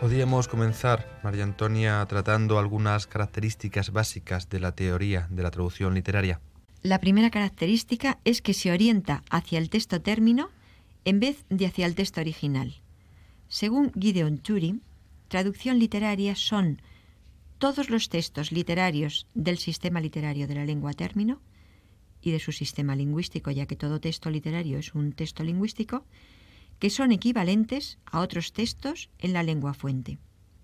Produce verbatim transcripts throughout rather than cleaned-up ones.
Podríamos comenzar, María Antonia, tratando algunas características básicas de la teoría de la traducción literaria. La primera característica es que se orienta hacia el texto término en vez de hacia el texto original. Según Gideon Toury, traducción literaria son todos los textos literarios del sistema literario de la lengua término y de su sistema lingüístico, ya que todo texto literario es un texto lingüístico, que son equivalentes a otros textos en la lengua fuente.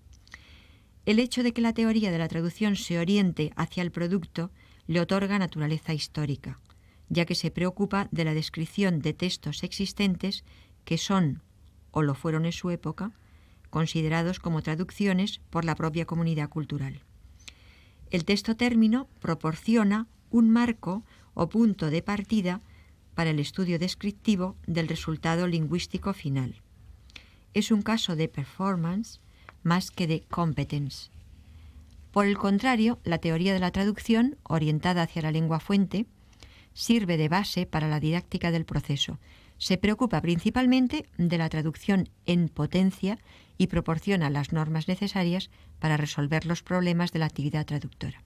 El hecho de que la teoría de la traducción se oriente hacia el producto le otorga naturaleza histórica, ya que se preocupa de la descripción de textos existentes que son, o lo fueron en su época, considerados como traducciones por la propia comunidad cultural. El texto término proporciona un marco o punto de partida para el estudio descriptivo del resultado lingüístico final. Es un caso de performance más que de competence. Por el contrario, la teoría de la traducción, orientada hacia la lengua fuente, sirve de base para la didáctica del proceso. Se preocupa principalmente de la traducción en potencia y proporciona las normas necesarias para resolver los problemas de la actividad traductora.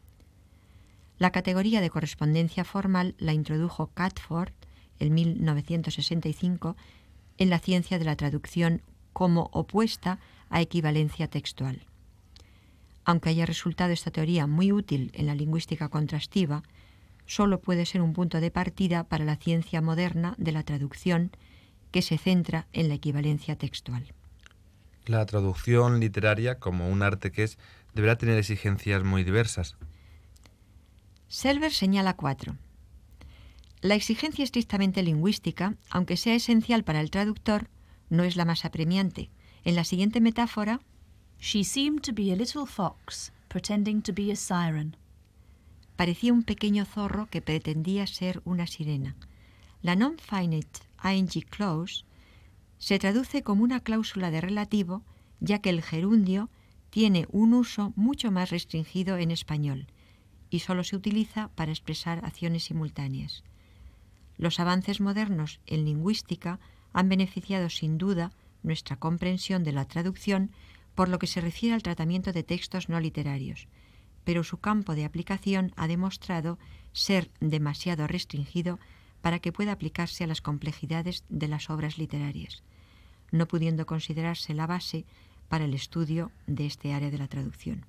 La categoría de correspondencia formal la introdujo Catford en mil novecientos sesenta y cinco en la ciencia de la traducción como opuesta a equivalencia textual. Aunque haya resultado esta teoría muy útil en la lingüística contrastiva, solo puede ser un punto de partida para la ciencia moderna de la traducción que se centra en la equivalencia textual. La traducción literaria, como un arte que es, deberá tener exigencias muy diversas. Selber señala cuatro. La exigencia estrictamente lingüística, aunque sea esencial para el traductor, no es la más apremiante. En la siguiente metáfora, She seemed to be a little fox, pretending to be a siren. Parecía un pequeño zorro que pretendía ser una sirena. La non-finite ing clause se traduce como una cláusula de relativo, ya que el gerundio tiene un uso mucho más restringido en español y solo se utiliza para expresar acciones simultáneas. Los avances modernos en lingüística han beneficiado sin duda nuestra comprensión de la traducción por lo que se refiere al tratamiento de textos no literarios, pero su campo de aplicación ha demostrado ser demasiado restringido para que pueda aplicarse a las complejidades de las obras literarias, no pudiendo considerarse la base para el estudio de este área de la traducción.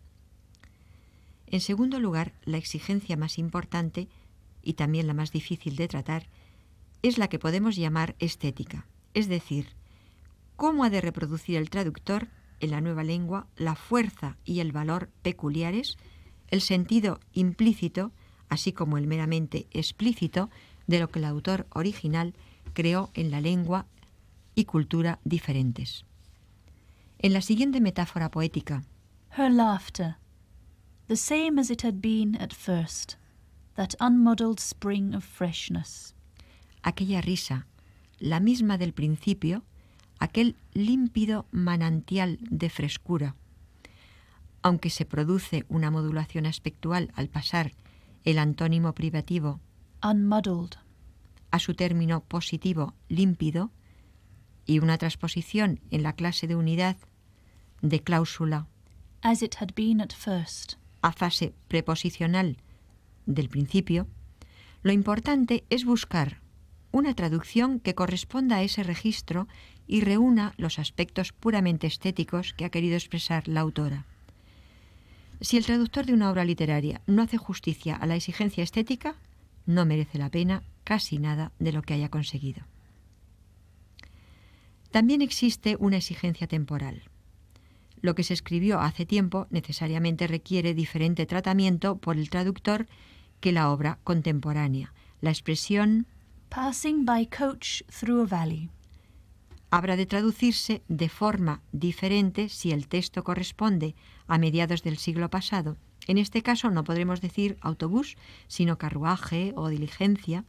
En segundo lugar, la exigencia más importante, y también la más difícil de tratar, es la que podemos llamar estética, es decir, cómo ha de reproducir el traductor en la nueva lengua la fuerza y el valor peculiares, el sentido implícito, así como el meramente explícito, de lo que el autor original creó en la lengua y cultura diferentes. En la siguiente metáfora poética, Her laughter, the same as it had been at first, that unmuddled spring of freshness. Aquella risa, la misma del principio, aquel límpido manantial de frescura. Aunque se produce una modulación aspectual al pasar el antónimo privativo unmuddled a su término positivo límpido y una transposición en la clase de unidad de cláusula as it had been at first a fase preposicional del principio, lo importante es buscar una traducción que corresponda a ese registro y reúna los aspectos puramente estéticos que ha querido expresar la autora. Si el traductor de una obra literaria no hace justicia a la exigencia estética, no merece la pena casi nada de lo que haya conseguido. También existe una exigencia temporal. Lo que se escribió hace tiempo necesariamente requiere diferente tratamiento por el traductor que la obra contemporánea. La expresión passing by coach through a valley habrá de traducirse de forma diferente si el texto corresponde a mediados del siglo pasado. En este caso no podremos decir autobús, sino carruaje o diligencia.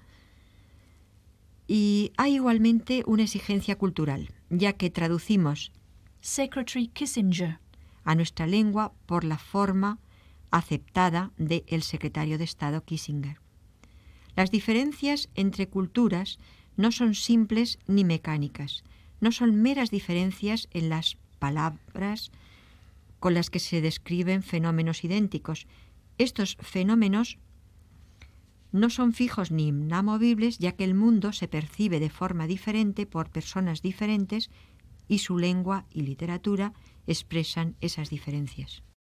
Y hay igualmente una exigencia cultural, ya que traducimos Secretary Kissinger a nuestra lengua por la forma aceptada del secretario de Estado Kissinger. Las diferencias entre culturas no son simples ni mecánicas, no son meras diferencias en las palabras con las que se describen fenómenos idénticos. Estos fenómenos no son fijos ni inamovibles, ya que el mundo se percibe de forma diferente por personas diferentes y su lengua y literatura expresan esas diferencias.